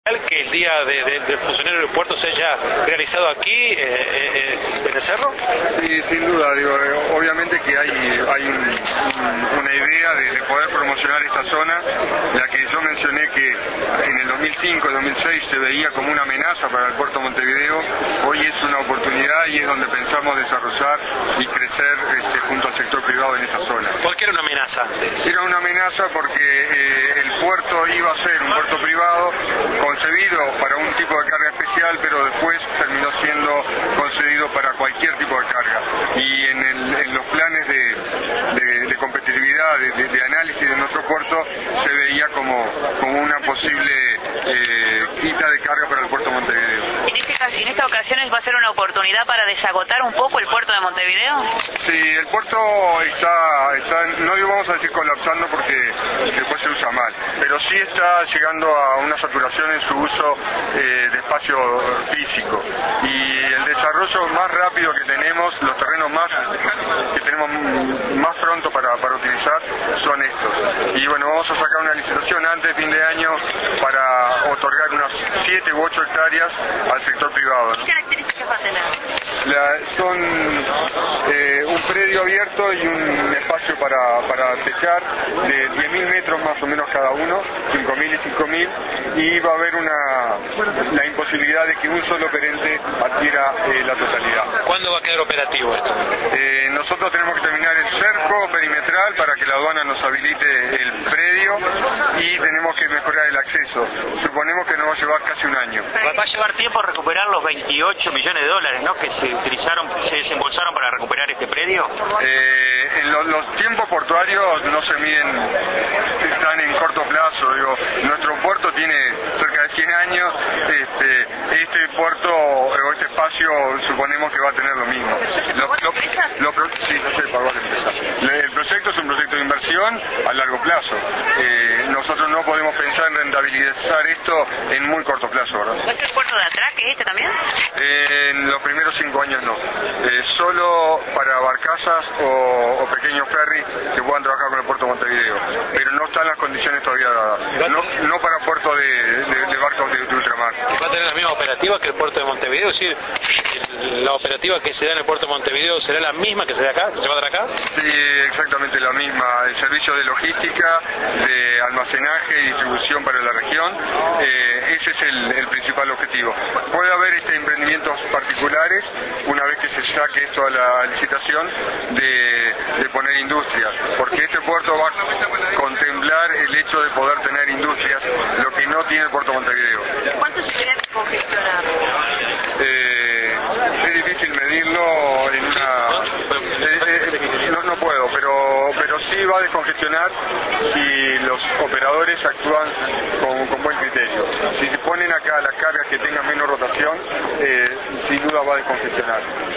que el día del funcionario del puerto se haya realizado aquí en el cerro? Sí, sin duda, obviamente que hay una idea de poder promocionar esta zona, la que yo mencioné que en el 2005, 2006 se veía como una amenaza para el puerto de Montevideo. Hoy es una oportunidad y es donde pensamos desarrollar y crecer junto al sector privado en esta zona. ¿Por qué era una amenaza antes? Era una amenaza porque el puerto iba a ser un puerto privado concebido para un tipo de carga especial, pero después terminó siendo concedido para cualquier tipo de carga. Y en los planes de competitividad, de análisis de nuestro puerto, se veía como una posible quita de carga para el puerto de Montevideo. ¿En esta ocasión va a ser una oportunidad para desagotar un poco el puerto de Montevideo? Sí, el puerto está no vamos a decir colapsando porque después se usa mal, pero sí está llegando a una saturación en su uso de espacio físico. Y el desarrollo más rápido que tenemos, los terrenos que tenemos más pronto para utilizar son estos. Y bueno, vamos a sacar una licitación antes de fin de año para otorgar unas 7 u 8 hectáreas al sector privado, ¿no? ¿Qué características va a tener? Son un predio abierto y un espacio para techar de 10.000 metros más o menos cada uno, 5.000 y 5.000, y va a haber la imposibilidad de que un solo operante adquiera la totalidad. ¿Cuándo va a quedar operativo esto? Nosotros tenemos que terminar el cerco perimetral para que la aduana nos habilite el predio y tenemos que mejorar el acceso. Suponemos que nos va a llevar casi un año. Va a llevar tiempo recuperar los 28 millones de dólares, ¿no?, que se desembolsaron para recuperar este predio. Los tiempos portuarios no se miden, están en corto plazo. Nuestro puerto tiene cerca de 100 años, este puerto o este espacio suponemos que va a tener lo mismo. Sí, ya se pagó la empresa. El proyecto es un proyecto de inversión a largo plazo. Nosotros no podemos pensar en rentabilizar esto en muy corto plazo, ¿verdad? ¿Va a ser el puerto de atraque este también? En los primeros 5 años no. Solo para barcazas o pequeños ferries que puedan trabajar con el puerto de Montevideo. Pero no están las condiciones todavía dadas. No para puerto de barcos de ultramar. ¿Va a tener la misma operativa que el puerto de Montevideo? Es decir, ¿la operativa que se da en el puerto de Montevideo será la misma que se da acá, que se va a dar acá? Sí, exactamente la misma. El servicio de logística, de almacenaje y distribución para la región, ese es el principal objetivo. Puede haber emprendimientos particulares, una vez que se saque esto a la licitación, de poner industrias, porque este puerto va a contemplar el hecho de poder tener industrias, lo que no tiene el puerto de Montevideo. ¿Cuánto se tiene que congestionar? Es difícil medirlo en no puedo, pero sí va a descongestionar si los operadores actúan con buen criterio. Si se ponen acá las cargas que tengan menos rotación, sin duda va a descongestionar.